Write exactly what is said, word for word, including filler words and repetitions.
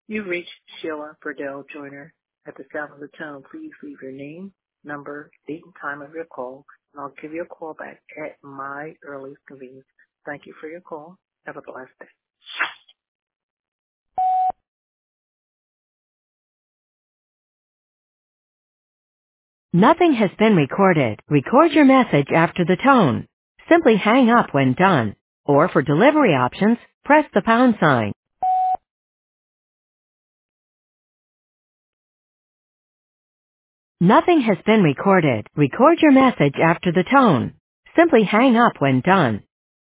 You've reached Sheila Burdell Joyner. At the sound of the tone, please leave your name, number, date, and time of your call, and I'll give you a call back at my earliest convenience. Thank you for your call. Have a blessed day. Nothing has been recorded. Record your message after the tone. Simply hang up when done. Or for delivery options, press the pound sign. Nothing has been recorded. Record your message after the tone. Simply hang up when done.